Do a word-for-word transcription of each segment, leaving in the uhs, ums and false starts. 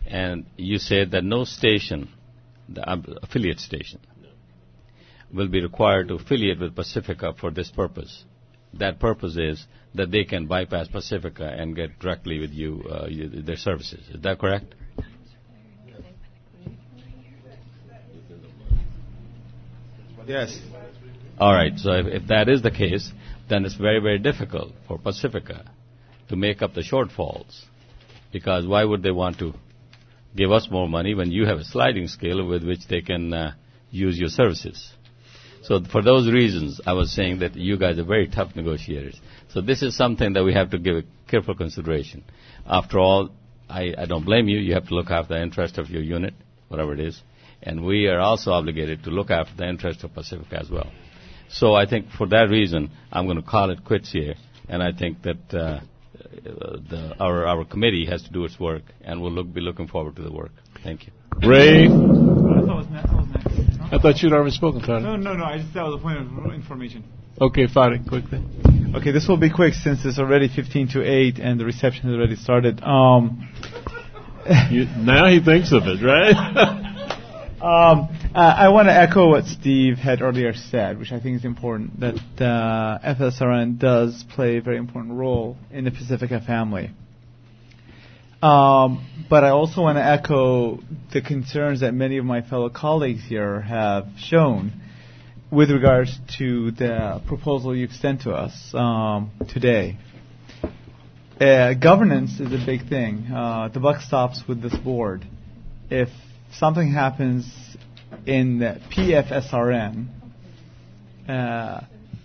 and you said that no station, the um, affiliate station, will be required to affiliate with Pacifica for this purpose. That purpose is that they can bypass Pacifica and get directly with you, uh, you their services. Is that correct? Yes. All right. So if, if that is the case, then it's very, very difficult for Pacifica to make up the shortfalls. Because why would they want to give us more money when you have a sliding scale with which they can uh, use your services? So for those reasons, I was saying that you guys are very tough negotiators. So this is something that we have to give a careful consideration. After all, I, I don't blame you. You have to look after the interest of your unit, whatever it is. And we are also obligated to look after the interest of Pacifica as well. So I think for that reason, I'm going to call it quits here. And I think that uh, the, our, our committee has to do its work, and we'll look, be looking forward to the work. Thank you. Ray? I thought it was next. I was next. I thought you'd already spoken, Fadi. No, no, no. I just that was a point of information. Okay, Fadi, quickly. Okay, this will be quick since it's already fifteen to eight and the reception has already started. Um, you, now he thinks of it, right? um, uh, I want to echo what Steve had earlier said, which I think is important, that uh, F S R N does play a very important role in the Pacifica family. Um, but I also want to echo the concerns that many of my fellow colleagues here have shown with regards to the proposal you've sent to us um, today. Uh, governance is a big thing. Uh, the buck stops with this board. If something happens in the P F S R N, uh,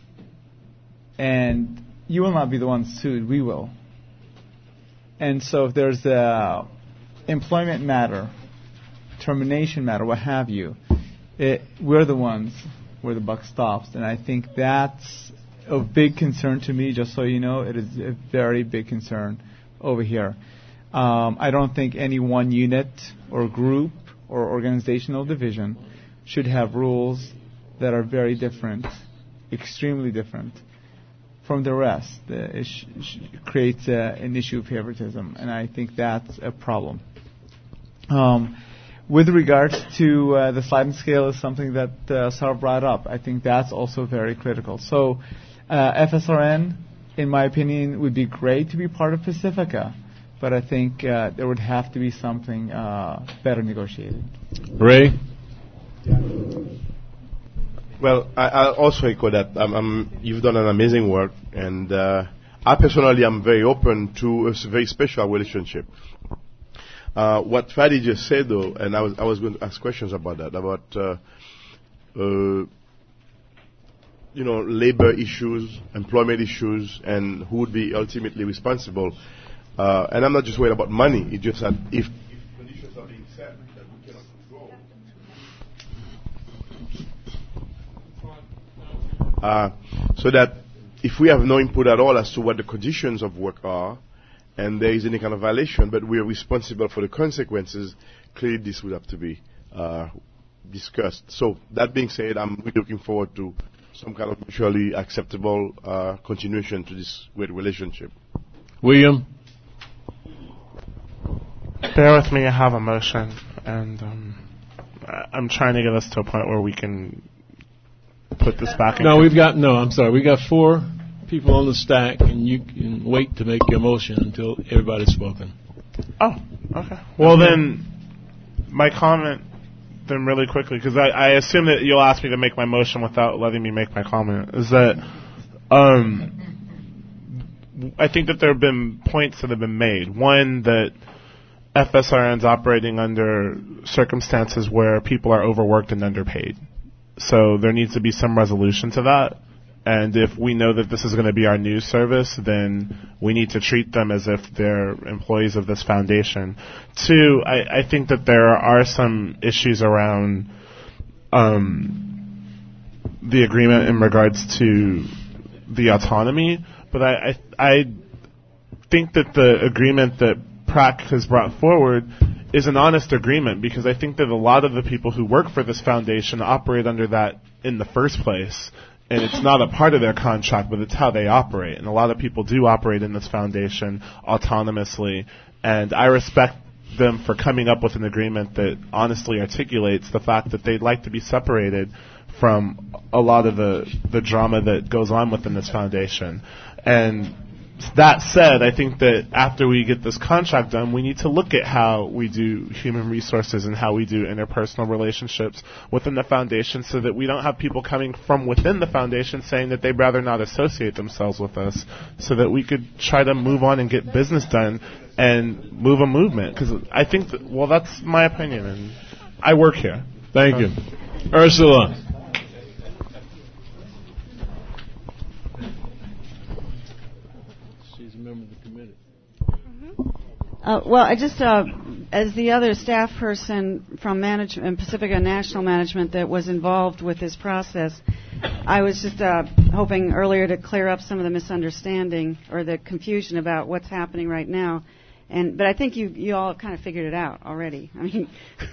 and you will not be the one sued, we will. And so if there's a employment matter, termination matter, what have you, it, we're the ones where the buck stops. And I think that's of big concern to me, just so you know. It is a very big concern over here. Um, I don't think any one unit or group or organizational division should have rules that are very different, extremely different from the rest. Uh, it sh- sh- creates uh, an issue of favoritism, and I think that's a problem. Um, with regards to uh, the sliding scale is something that uh, Sarah brought up. I think that's also very critical. So uh, F S R N, in my opinion, would be great to be part of Pacifica, but I think uh, there would have to be something uh, better negotiated. Ray? Well, I, I also echo that. Um, um, you've done an amazing work, and uh, I personally am very open to a s- very special relationship. Uh, what Fadi just said, though, and I was I was going to ask questions about that, about uh, uh, you know labor issues, employment issues, and who would be ultimately responsible. Uh, and I'm not just worried about money. It's just that if conditions are being set that we cannot control. Uh, so that if we have no input at all as to what the conditions of work are, and there is any kind of violation, but we are responsible for the consequences, clearly this would have to be uh, discussed. So that being said, I'm really looking forward to some kind of mutually acceptable uh, continuation to this great relationship. William? Bear with me, I have a motion, and um, I'm trying to get us to a point where we can put this back in. No, we've got, no, I'm sorry. We've got four people on the stack, and you can wait to make your motion until everybody's spoken. Oh, okay. Well, then, my comment, then really quickly, because I, I assume that you'll ask me to make my motion without letting me make my comment, is that um, I think that there have been points that have been made. One, that F S R N's operating under circumstances where people are overworked and underpaid. So there needs to be some resolution to that. And if we know that this is going to be our news service, then we need to treat them as if they're employees of this foundation. Two, I, I think that there are some issues around um, the agreement in regards to the autonomy. But I, I, I think that the agreement that P R A C has brought forward is an honest agreement, because I think that a lot of the people who work for this foundation operate under that in the first place. And it's not a part of their contract, but it's how they operate. And a lot of people do operate in this foundation autonomously. And I respect them for coming up with an agreement that honestly articulates the fact that they'd like to be separated from a lot of the, the drama that goes on within this foundation. And that said, I think that after we get this contract done, we need to look at how we do human resources and how we do interpersonal relationships within the foundation so that we don't have people coming from within the foundation saying that they'd rather not associate themselves with us, so that we could try to move on and get business done and move a movement. Because I think that, well, that's my opinion, and I work here. Thank you. Ursula. Uh, well, I just, uh, as the other staff person from management, Pacifica National Management that was involved with this process, I was just uh, hoping earlier to clear up some of the misunderstanding or the confusion about what's happening right now. And but I think you you all kind of figured it out already. I mean,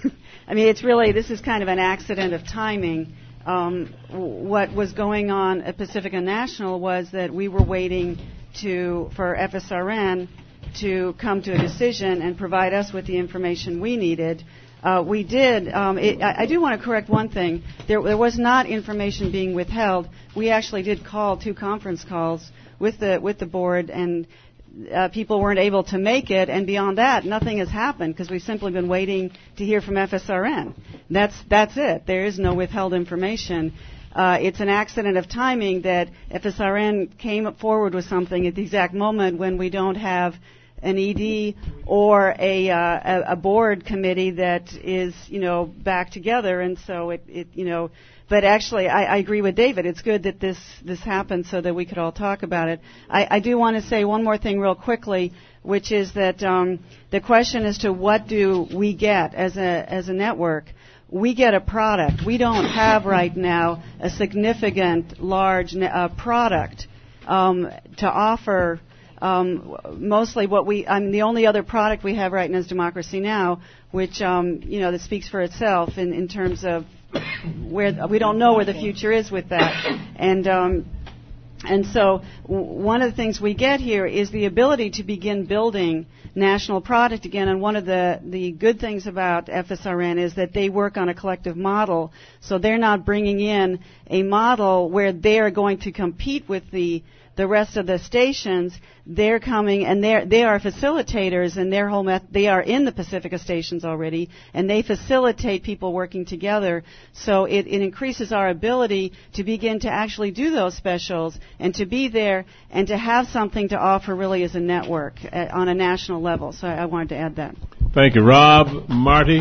I mean it's really this is kind of an accident of timing. Um, what was going on at Pacifica National was that we were waiting to for F S R N to come to a decision and provide us with the information we needed. Uh, we did. Um, it, I, I do want to correct one thing. There, there was not information being withheld. We actually did call two conference calls with the with the board, and uh, people weren't able to make it. And beyond that, nothing has happened because we've simply been waiting to hear from F S R N. That's that's it. There is no withheld information. Uh, it's an accident of timing that F S R N came forward with something at the exact moment when we don't have an E D or a, uh, a a board committee that is, you know, back together, and so it, it you know. But actually, I, I agree with David. It's good that this this happened so that we could all talk about it. I, I do want to say one more thing real quickly, which is that um, the question as to what do we get as a as a network. We get a product. We don't have right now a significant, large uh, product um, to offer. Um, mostly what we, I mean, the only other product we have right now is Democracy Now!, which, um, you know, that speaks for itself in, in terms of where, we don't know where the future is with that. And, um, and so w- one of the things we get here is the ability to begin building national product again. And one of the, the good things about F S R N is that they work on a collective model. So they're not bringing in a model where they're going to compete with the the rest of the stations. They're coming and they're, they are facilitators, and their whole met- they are in the Pacifica stations already, and they facilitate people working together. So it, it increases our ability to begin to actually do those specials and to be there and to have something to offer really as a network uh, on a national level. So I, I wanted to add that. Thank you. Rob, Marty?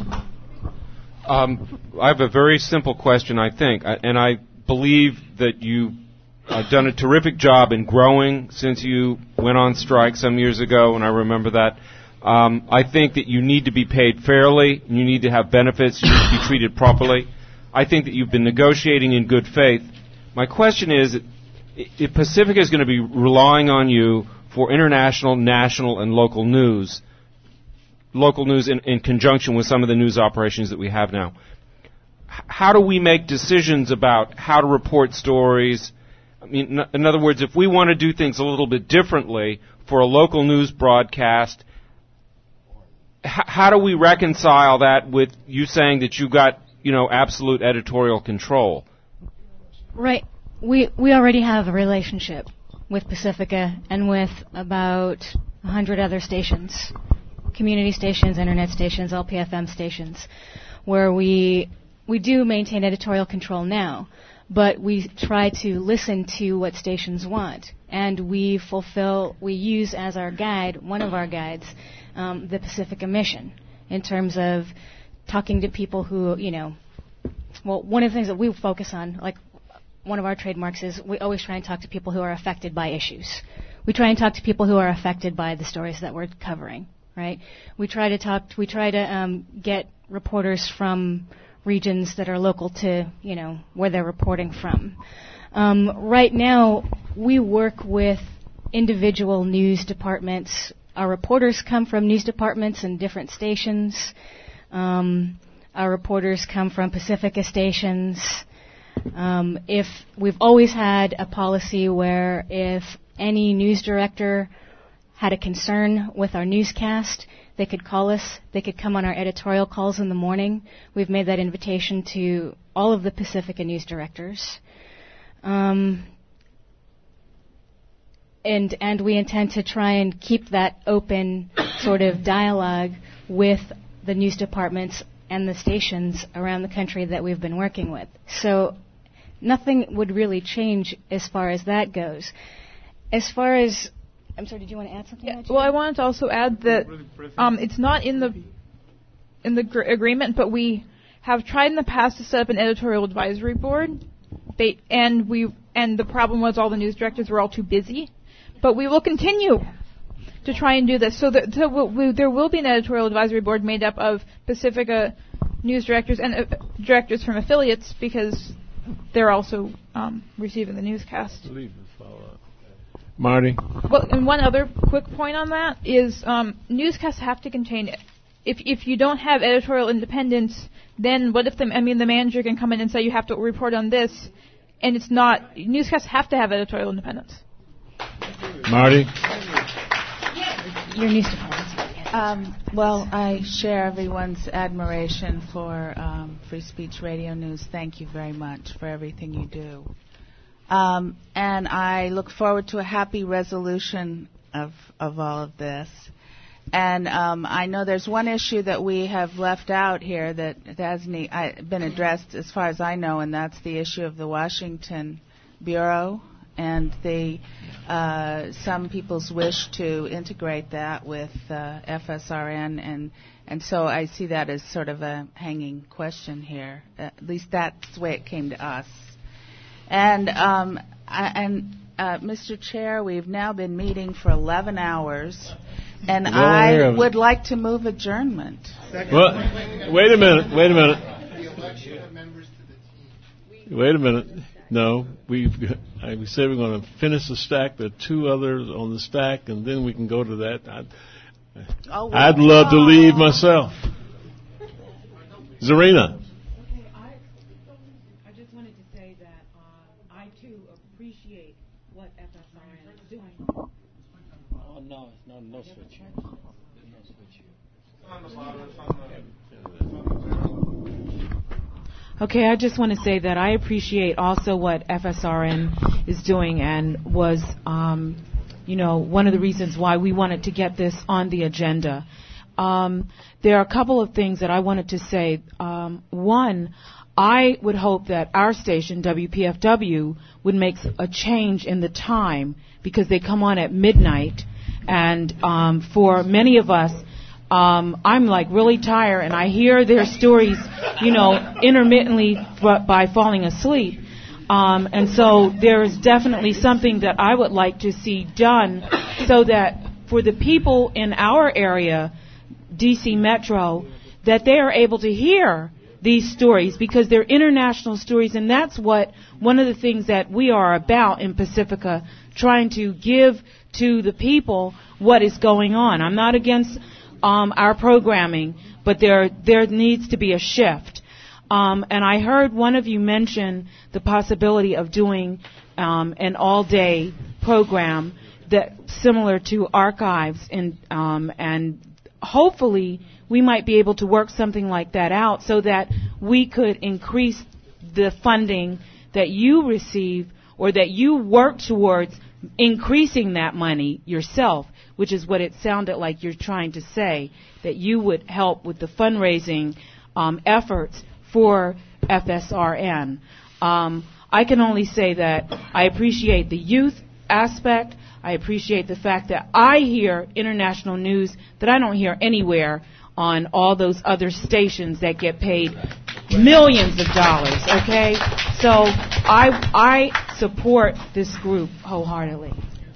Um, I have a very simple question, I think, and I believe that you I've done a terrific job in growing since you went on strike some years ago, and I remember that. Um, I think that you need to be paid fairly, you need to have benefits, you need to be treated properly. I think that you've been negotiating in good faith. My question is, if Pacifica is going to be relying on you for international, national, and local news, local news in, in conjunction with some of the news operations that we have now, how do we make decisions about how to report stories? I mean, in other words, if we want to do things a little bit differently for a local news broadcast, h- how do we reconcile that with you saying that you got, you know, absolute editorial control? Right. We we already have a relationship with Pacifica and with about one hundred other stations, community stations, internet stations, L P F M stations, where we we do maintain editorial control now. But we try to listen to what stations want, and we fulfill, we use as our guide, one of our guides, um, the Pacifica mission, in terms of talking to people who, you know, well, one of the things that we focus on, like one of our trademarks is we always try and talk to people who are affected by issues. We try and talk to people who are affected by the stories that we're covering, right? We try to talk, we try to um, get reporters from regions that are local to, you know, where they're reporting from. Um, right now, we work with individual news departments. Our reporters come from news departments in different stations. Um, our reporters come from Pacifica stations. Um, if we've always had a policy where if any news director had a concern with our newscast, They could call us. They could come on our editorial calls in the morning. We've made that invitation to all of the Pacifica news directors. Um, and and we intend to try and keep that open sort of dialogue with the news departments and the stations around the country that we've been working with. So nothing would really change as far as that goes. As far as, I'm sorry, did you want to add something? Yeah, well, I wanted to also add that um, it's not in the in the gr- agreement, but we have tried in the past to set up an editorial advisory board. They and we and the problem was all the news directors were all too busy, but we will continue to try and do this. So, that, so we'll, we, there will be an editorial advisory board made up of Pacifica news directors and uh, directors from affiliates, because they're also um, receiving the newscast. Marty? Well, and one other quick point on that is um, newscasts have to contain it. If if you don't have editorial independence, then what if the I mean the manager can come in and say you have to report on this, and it's not. Newscasts have to have editorial independence. Marty? Your news department. Um, well, I share everyone's admiration for um, Free Speech Radio News. Thank you very much for everything you do. Um, and I look forward to a happy resolution of, of all of this. And um, I know there's one issue that we have left out here that hasn't been addressed as far as I know, and that's the issue of the Washington Bureau and the uh, some people's wish to integrate that with uh, F S R N, and and so I see that as sort of a hanging question here. At least that's the way it came to us. And um, I, and uh, Mister Chair, we've now been meeting for eleven hours, and Well, I here- would like to move adjournment. Well, wait a minute, wait a minute. Wait a minute. No, we've I, we said we're going to finish the stack. There are two others on the stack, and then we can go to that. I'd, Oh, I'd love to leave myself. Zarina. I just wanted to say that uh, I too appreciate what F S R N is doing. Oh no, no, no switch. No Okay, I just want to say that I appreciate also what F S R N is doing, and was, um, you know, one of the reasons why we wanted to get this on the agenda. Um, there are a couple of things that I wanted to say. Um, one, I would hope that our station, W P F W, would make a change in the time, because they come on at midnight, and um, for many of us, Um, I'm like really tired, and I hear their stories, you know, intermittently f- by falling asleep. Um, and so there is definitely something that I would like to see done, so that for the people in our area, D C Metro, that they are able to hear these stories, because they're international stories, and that's what one of the things that we are about in Pacifica, trying to give to the people what is going on. I'm not against Um, our programming, but there there needs to be a shift. Um, and I heard one of you mention the possibility of doing um, an all-day program that similar to archives, and um, and hopefully we might be able to work something like that out, so that we could increase the funding that you receive, or that you work towards increasing that money yourself, which is what it sounded like you're trying to say, that you would help with the fundraising um, efforts for F S R N. Um, I can only say that I appreciate the youth aspect. I appreciate the fact that I hear international news that I don't hear anywhere on all those other stations that get paid millions of dollars, okay? So I I support this group wholeheartedly.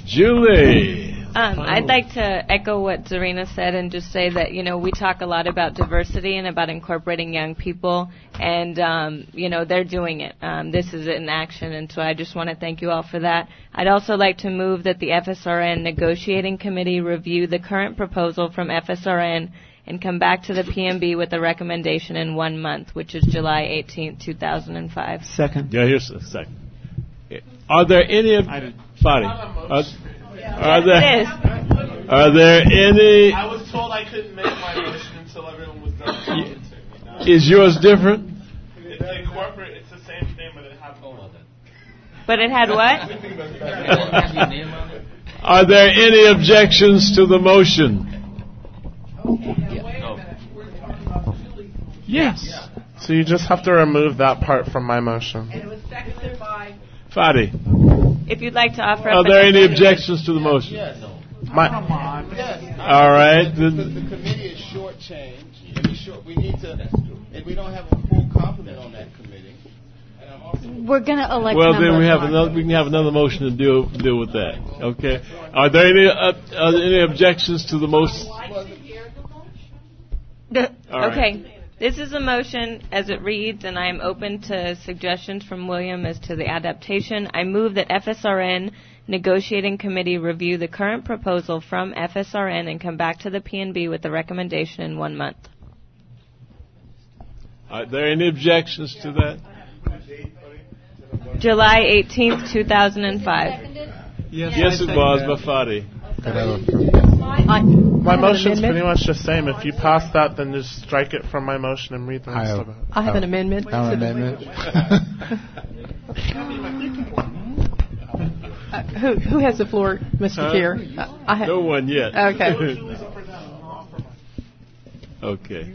Julie. Um, I'd like to echo what Zarina said, and just say that, you know, we talk a lot about diversity and about incorporating young people, and, um, you know, they're doing it. Um, this is in action, and so I just want to thank you all for that. I'd also like to move that the F S R N Negotiating Committee review the current proposal from F S R N and come back to the P M B with a recommendation in one month, which is July eighteenth, two thousand five. Second. Yeah, here's a second. Are there any of... Fadi, are, are there, are there any... told I couldn't make my motion until everyone was done commenting. Is yours different? It's a corporate. It's the same thing, but it had on it. But it had what? Are there any objections to the motion? Yes. So you just have to remove that part from my motion. And it was seconded by Fadi. If you'd like to offer Are up there an any objections to the motion? My, All right. The, the, the committee is shortchanged, and we, short, we need to, and we don't have a full complement on that committee. And I'm also We're going to elect. Well, then we have members. another. We can have another motion to deal deal with that. Okay. Are there any uh, are there any objections to the motion? The- All right. Okay. This is a motion as it reads, and I am open to suggestions from William as to the adaptation. I move that F S R N Negotiating Committee review the current proposal from F S R N and come back to the P N B with a recommendation in one month. Are there any objections to that? July eighteenth, two thousand five. Yes, yes it was, Bafadi. My motion's pretty much the same. If you pass that, then just strike it from my motion and read the rest of it. I have an amendment. I have an amendment. Uh, who, who has the floor, Mister Huh? Chair? Uh, I ha- No one yet. Okay. Okay.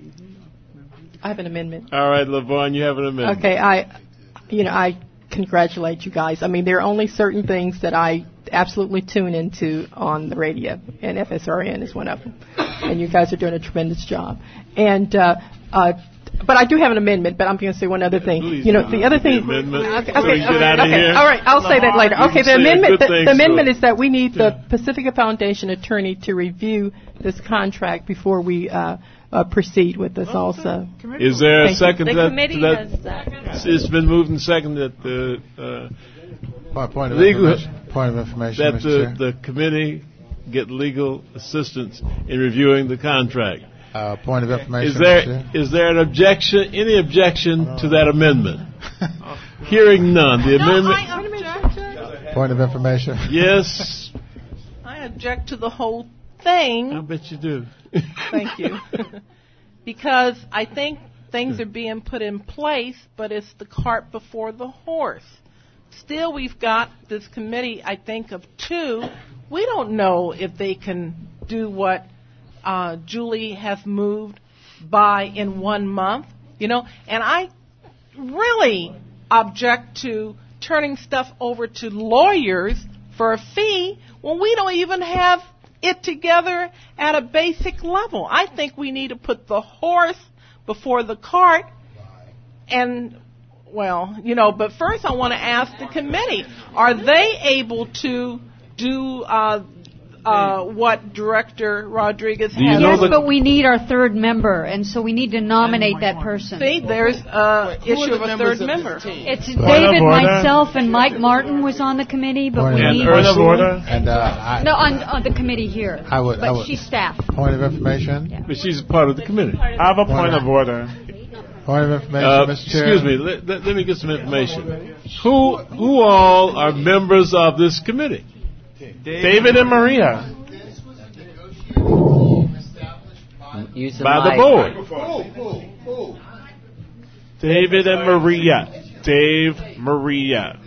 I have an amendment. All right, LaVon, you have an amendment. Okay, I, you know, I congratulate you guys. I mean, there are only certain things that I absolutely tune into on the radio, and F S R N is one of them. And you guys are doing a tremendous job. And uh, uh, but I do have an amendment. But I'm going to say one other thing. Please you know, do. the other thing. Amendment. Okay, So okay, we get okay, out of okay. here. All right, I'll say that later. You Okay, say the a amendment. good The, thing, the amendment so- is that we need the Pacifica Foundation attorney to review this contract before we uh, uh, proceed with this. Also, Is there a Thank you. second The to that? committee to that? has that. It's been moved and seconded that the uh, Point, point of legal information. Point of information, that Mister the, Chair. the committee get legal assistance in reviewing the contract. Uh, point of information, Is there Mister Chair. is there an objection? Any objection to that amendment? Hearing none. The amendment. Point of information. Yes. I object to the whole thing. I bet you do. Thank you. Because I think things are being put in place, but it's the cart before the horse. Still, we've got this committee, I think, of two. We don't know if they can do what uh, Julie has moved by in one month, you know. And I really object to turning stuff over to lawyers for a fee when we don't even have it together at a basic level. I think we need to put the horse before the cart. And, well, you know, but first I want to ask the committee, are they able to do uh, uh, what Director Rodriguez has? Yes, but we need our third member, and so we need to nominate that person. See, there's uh, Who are issue the of a members third of member. this team? It's Point David, of order. myself, and Mike Martin was on the committee, but Point we of need Point of order. And uh, I, no on, on the committee here. I would- but I would- she's staff. point of information. But she's a part of the committee. I have a point of order. Point of information, Uh, Mister Chair. excuse me. Let, let, let me get some information. Who who all are members of this committee? David and Maria. Use the By the mic. board. David and Maria. Dave, Maria.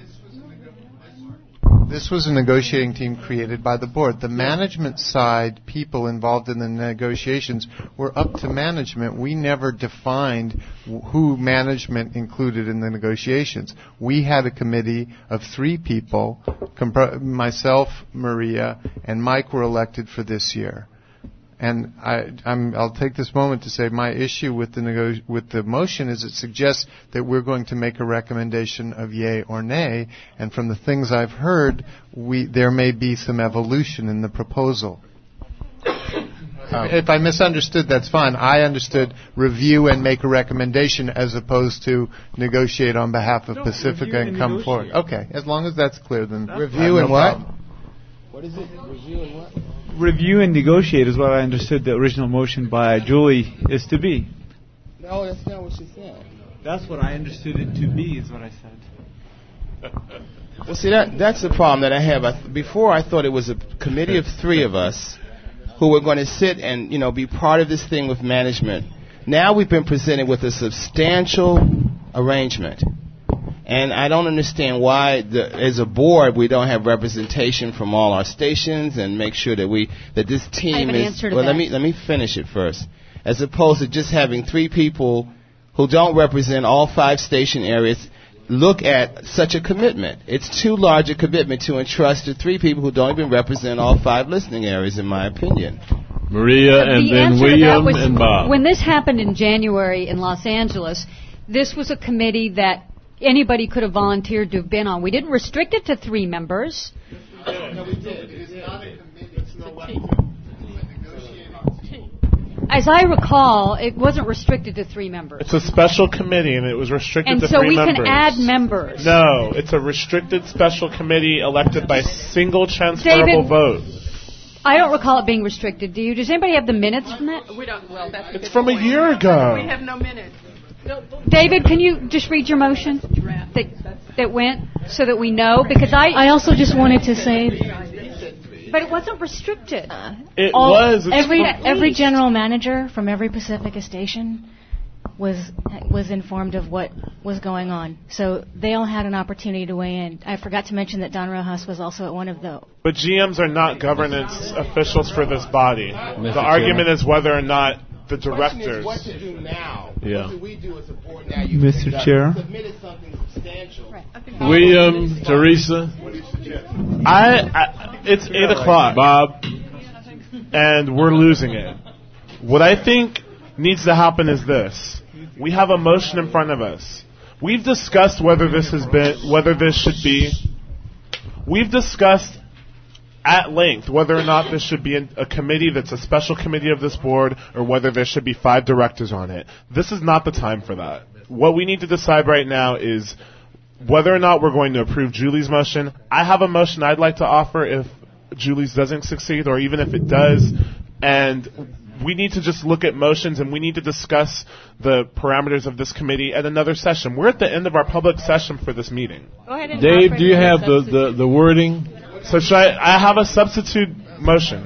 This was a negotiating team created by the board. The management side people involved in the negotiations were up to management. We never defined who management included in the negotiations. We had a committee of three people. Compr- myself, Maria, and Mike were elected for this year. And I, I'm, I'll take this moment to say my issue with the nego- with the motion is it suggests that we're going to make a recommendation of yay or nay. And from the things I've heard, we there may be some evolution in the proposal. Uh, if I misunderstood, that's fine. I understood review and make a recommendation as opposed to negotiate on behalf of No, Pacifica and, and come negotiate. forward. Okay, as long as that's clear, then Review and what? What is it? Review and what? Review and negotiate is what I understood the original motion by Julie is to be. No, that's not what she said. That's what I understood it to be, is what I said. Well, see, that that's the problem that I have. I, before, I thought it was a committee of three of us who were going to sit and, you know, be part of this thing with management. Now we've been presented with a substantial arrangement. And I don't understand why, the, as a board, we don't have representation from all our stations and make sure that we that this team I have an is. answer to well, that. let me let me finish it first. As opposed to just having three people who don't represent all five station areas look at such a commitment. It's too large a commitment to entrust to three people who don't even represent all five listening areas, in my opinion. Maria and the then answer to William that was, and Bob. When this happened in January in Los Angeles, this was a committee that anybody could have volunteered to have been on. We didn't restrict it to three members. No, we did. It is not a committee. It's an elected. As I recall, it wasn't restricted to three members. It's a special committee, and it was restricted And to so three we members. can add members. No, it's a restricted special committee elected by single transferable David, vote. I don't recall it being restricted. Do you? Does anybody have the minutes from that? We don't. Well, that's It's from a year ago. We have no minutes. David, can you just read your motion that, that went so that we know? Because I... I also just wanted to say... But it wasn't restricted. It all, was. It's every complete. every general manager from every Pacifica station was was informed of what was going on, so they all had an opportunity to weigh in. I forgot to mention that Don Rojas was also at one of the. But G Ms are not governance officials for this body. Mister The argument Chairman. is whether or not the The question is directors. what to do now. Yeah. What do we do as a board now? You Mister conduct- Chair. submitted something substantial. William, Teresa, I, I it's eight o'clock, Bob. and we're losing it. What I think needs to happen is this: we have a motion in front of us. We've discussed whether this has been, whether this should be. We've discussed at length whether or not this should be a, a committee that's a special committee of this board, or whether there should be five directors on it. This is not the time for that. What we need to decide right now is whether or not we're going to approve Julie's motion. I have a motion I'd like to offer if Julie's doesn't succeed, or even if it does, and we need to just look at motions and we need to discuss the parameters of this committee at another session. We're at the end of our public session for this meeting. Go ahead and Dave, offer do you him a have the, the, substitute. the wording? So should I, I have a substitute motion.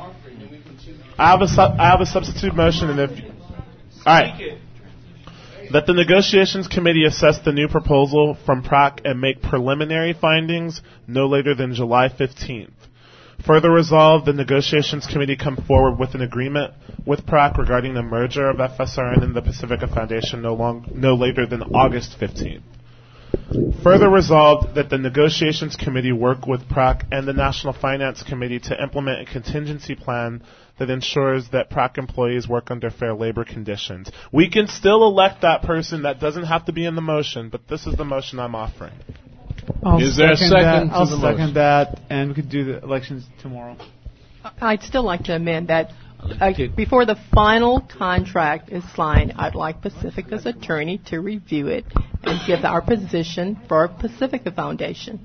I have a, su- I have a substitute motion, and if, alright. That the negotiations committee assess the new proposal from P R A C and make preliminary findings no later than July fifteenth. Further resolved, the negotiations committee come forward with an agreement with P R A C regarding the merger of F S R N and the Pacifica Foundation no, long, no later than August fifteenth. Further resolved that the negotiations committee work with P R A C and the National Finance Committee to implement a contingency plan that ensures that P R A C employees work under fair labor conditions. We can still elect that person. That doesn't have to be in the motion, but this is the motion I'm offering. I'll Is there a second that. to I'll the second motion? that, and we could do the elections tomorrow. I'd still like to amend that uh, before the final contract is signed, I'd like Pacifica's attorney to review it and give our position for Pacifica Foundation.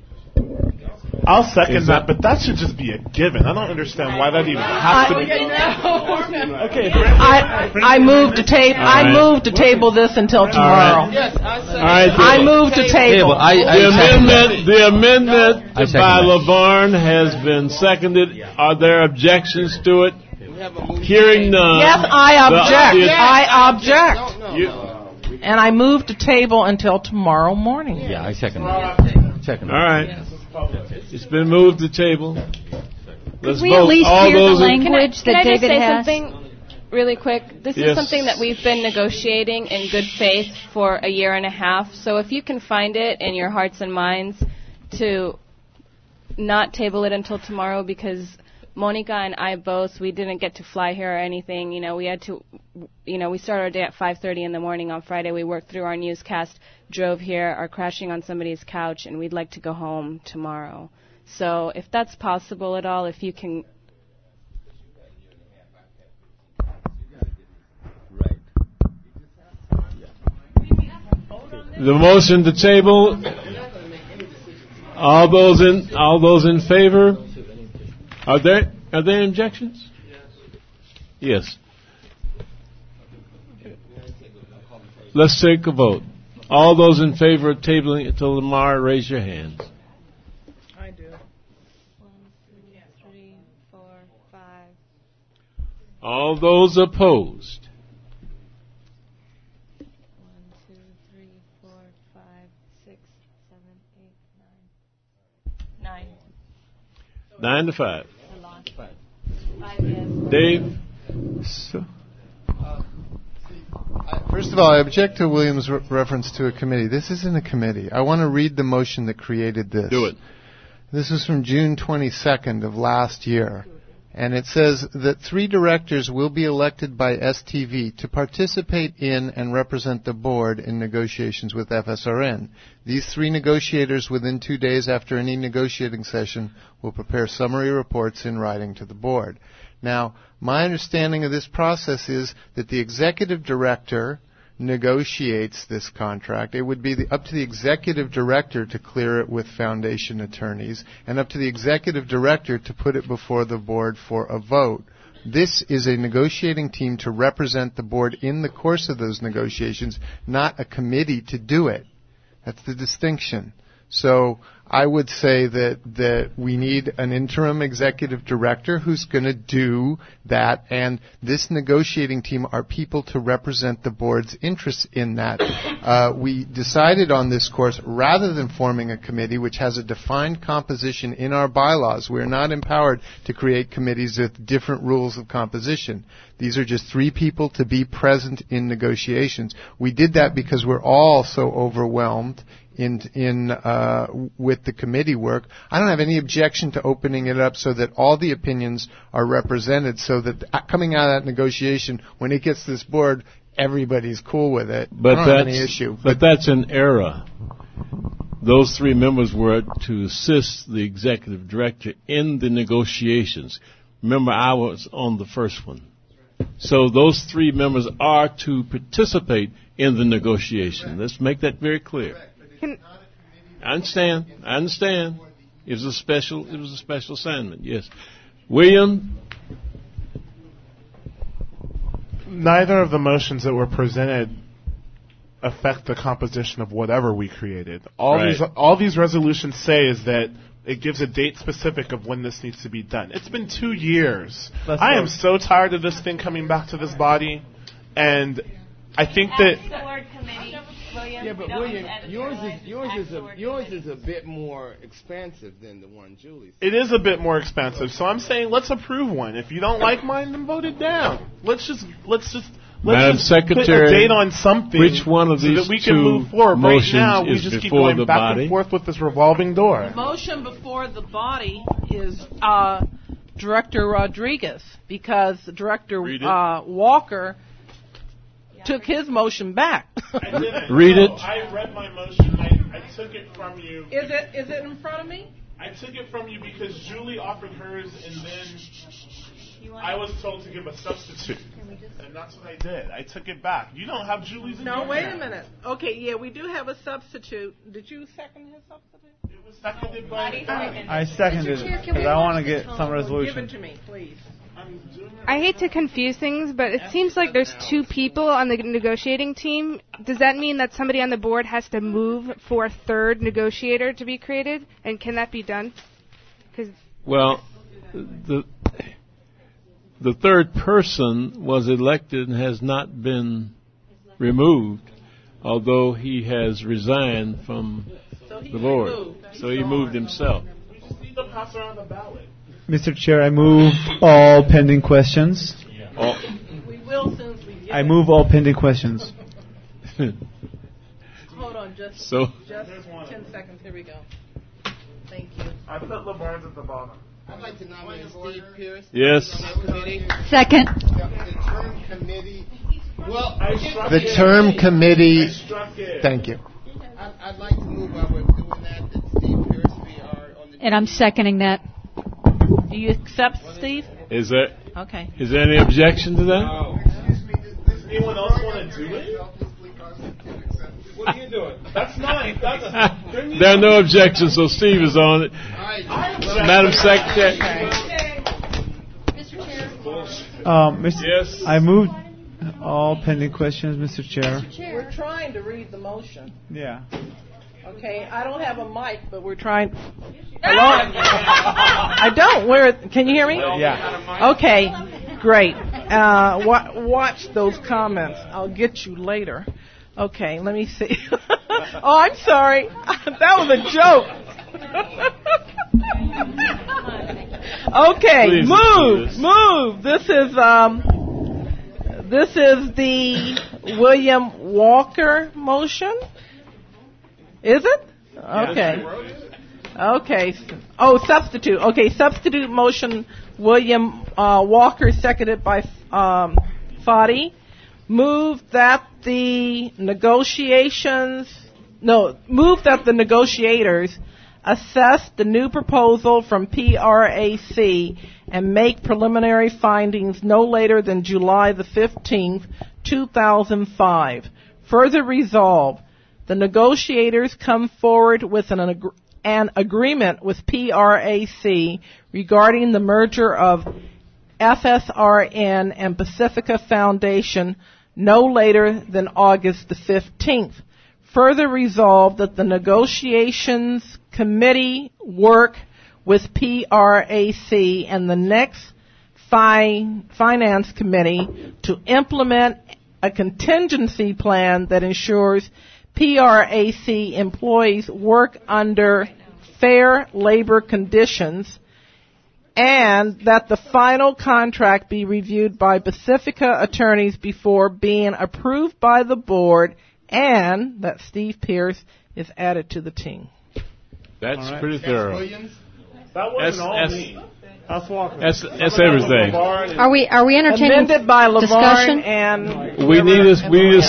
I'll second Is that, that- but that should just be a given. I don't understand why that even has to be. Okay, I I move to table. I right. move to table this until tomorrow. Yes, I said. All right. I move to table. I, I The second that. amendment, the amendment I second by that. Lavarne has been seconded. Are there objections to it? We have a move. Hearing none. Yes, I the- object. the- I object. No, no, You- no. And I move to table until tomorrow morning. Yeah, I second that. Second All that. right. It's been moved to table. Let's we vote. at least All hear the those in- language Can that I just David say has? something really quick? This Yes. is something that we've been negotiating in good faith for a year and a half. So if you can find it in your hearts and minds to not table it until tomorrow, because Monica and I both, we didn't get to fly here or anything. You know, we had to, you know, we started our day at five thirty in the morning on Friday. We worked through our newscast, drove here, are crashing on somebody's couch, and we'd like to go home tomorrow. So if that's possible at all, if you can. The motion to table. All those in all those in favor? Are there are there objections? Yes. Let's take a vote. All those in favor of tabling it till tomorrow, raise your hands. I do. One, two, three, four, five, All those opposed? One, two, three, four, five, six, seven, eight, nine. Nine. Nine to five. I lost. Five yes. Dave? So, first of all, I object to William's re- reference to a committee. This isn't a committee. I want to read the motion that created this. Do it. This is from June twenty-second of last year. And it says that three directors will be elected by S T V to participate in and represent the board in negotiations with F S R N. These three negotiators, within two days after any negotiating session, will prepare summary reports in writing to the board. Now, my understanding of this process is that the executive director negotiates this contract. It would be the, up to the executive director to clear it with foundation attorneys, and up to the executive director to put it before the board for a vote. This is a negotiating team to represent the board in the course of those negotiations, not a committee to do it. That's the distinction. So I would say that, that we need an interim executive director who's going to do that, and this negotiating team are people to represent the board's interests in that. Uh, we decided on this course rather than forming a committee which has a defined composition in our bylaws. We're not empowered to create committees with different rules of composition. These are just three people to be present in negotiations. We did that because we're all so overwhelmed in in uh, with the committee work. I don't have any objection to opening it up so that all the opinions are represented, so that th- coming out of that negotiation, when it gets to this board, everybody's cool with it. But I don't that's have any issue. But that's an error. Those three members were to assist the executive director in the negotiations. Remember, I was on the first one. So those three members are to participate in the negotiation. Let's make that very clear. Can, I understand. I understand. It was a special. It was a special assignment. Yes, William. Neither of the motions that were presented affect the composition of whatever we created. All Right. these all these resolutions say is that it gives a date specific of when this needs to be done. It's been two years. Let's I vote. am so tired of this thing coming back to this body, and I think that. Yeah, but William, yours is yours is a yours is a bit more expansive than the one Julie. It is a bit more expensive, so I'm saying let's approve one. If you don't like mine, then vote it down. Let's just let's just let's Madam just Secretary, put a date on something, which one of so these that we can two move forward. Right motions now, we is just keep before going the back body? and forth with this revolving door. The motion before the body is uh, Director Rodriguez, because Director uh, Walker took his motion back. I didn't. Read No, it. I read my motion. I, I took it from you. Is it is it in front of me? I took it from you because Julie offered hers, and then I was told to give a substitute, and that's what I did. I took it back. You don't have Julie's. In No, your wait hand. a minute. Okay, yeah, we do have a substitute. Did you second his substitute? It was seconded by. I seconded it because I want to get some Give resolution. it to me, please. I hate to confuse things, but it seems like there's two people on the negotiating team. Does that mean that somebody on the board has to move for a third negotiator to be created? And can that be done? 'Cause Well, the the third person was elected and has not been removed, although he has resigned from the board. So he moved himself. We just need to pass around the ballot. Mister Chair, I move all pending questions. All, We will soon as we get I it. move all pending questions. Hold on, just So- just ten seconds. Here we go. Thank you. I put LeBarnes at the bottom. I'd like to nominate Steve Pierce. Yes. On that committee. Second. The term committee. Well, I struck The it. term committee. I struck it. Thank you. I'd, I'd like to move while we're doing that that Steve Pierce be our on the. And I'm seconding that. Do you accept, Steve? Is there Okay. is there any objection to that? Does anyone else want to do it? What are you doing? That's mine. That's. There are no objections, so Steve is on it. Madam Secretary. Um, Mister Yes. I moved all pending questions, Mister Chair. We're trying to read the motion. Yeah. Okay, I don't have a mic, but we're trying. Hello? I don't. Where? Can you hear me? Yeah. Okay. great. Uh, wa- watch those comments. I'll get you later. Okay, let me see. Oh, I'm sorry. That was a joke. Okay, Please move, excuse. move. This is um, this is the William Walker motion. Is it? Okay. Okay. Oh, substitute. Okay, substitute motion. William uh, Walker, seconded by um, Fadi. Move that the negotiations. No, move that the negotiators assess the new proposal from P R A C and make preliminary findings no later than July the fifteenth, two thousand five. Further resolve, the negotiators come forward with an, ag- an agreement with P R A C regarding the merger of F S R N and Pacifica Foundation no later than August the fifteenth. Further resolved that the negotiations committee work with P R A C and the next fi- finance committee to implement a contingency plan that ensures P R A C employees work under fair labor conditions, and that the final contract be reviewed by Pacifica attorneys before being approved by the board, and that Steve Pierce is added to the team. That's All right. pretty thorough. That wasn't That's- all that's- me. That's Walker. That's that's everything. Are we are we entertaining Amended by LeVar discussion? and We need a we need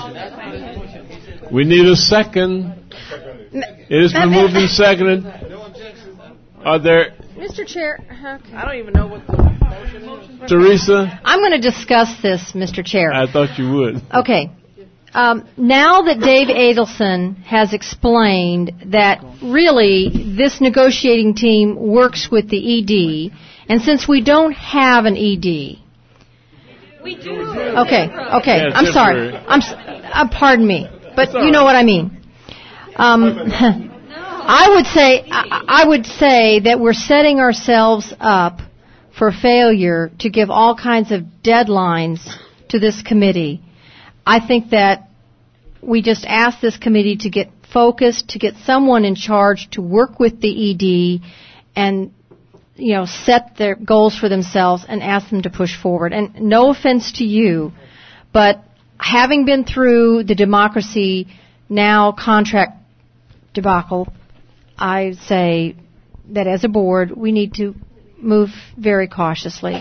a, we need a second. It has been moved and seconded. Are there, Mister Chair, okay. I don't even know what the motion is. Teresa? I'm going to discuss this, Mister Chair. I thought you would. Okay. Um, now that Dave Adelson has explained that really this negotiating team works with the E D, and since we don't have an E D, we do. Okay, okay. Yeah, I'm sorry. temporary. I'm. s- Uh, pardon me, but you know what I mean. Um, I would say I, I would say that we're setting ourselves up for failure to give all kinds of deadlines to this committee. I think that we just ask this committee to get focused, to get someone in charge to work with the E D and, you know, set their goals for themselves and ask them to push forward. And no offense to you, but having been through the Democracy Now contract debacle, I say that as a board, we need to move very cautiously.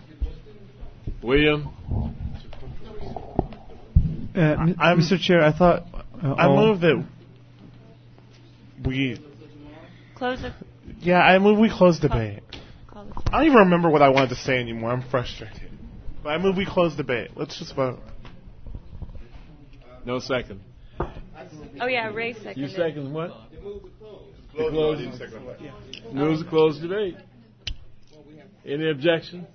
William? Uh, M- Mister Chair, I thought. Uh, I oh. move that we. Close it. Yeah, I move we close debate. I don't even remember what I wanted to say anymore. I'm frustrated. But I move we close debate. Let's just vote. No second. Oh yeah, Ray seconded. You second what? Close, Close. close, second. Moves to close debate. Any objection?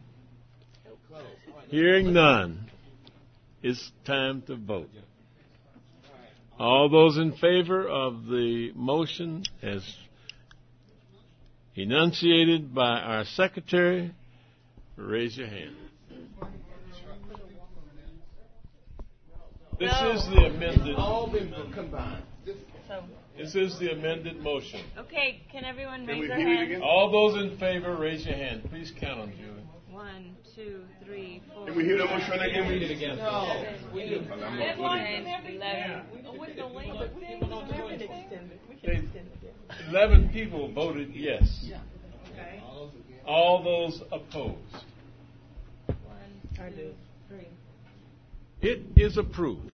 Hearing none. It's time to vote. All those in favor of the motion as enunciated by our secretary, raise your hand. This No. is the amended. All been combined. So, This is the amended motion. okay, can everyone Can raise we their hear it hand? again? All those in favor, raise your hand. Please count them, Julie. One, two, three, four. Can we hear the motion again? Read it again. Eleven people voted yes. All those opposed. One, two, three. It is approved.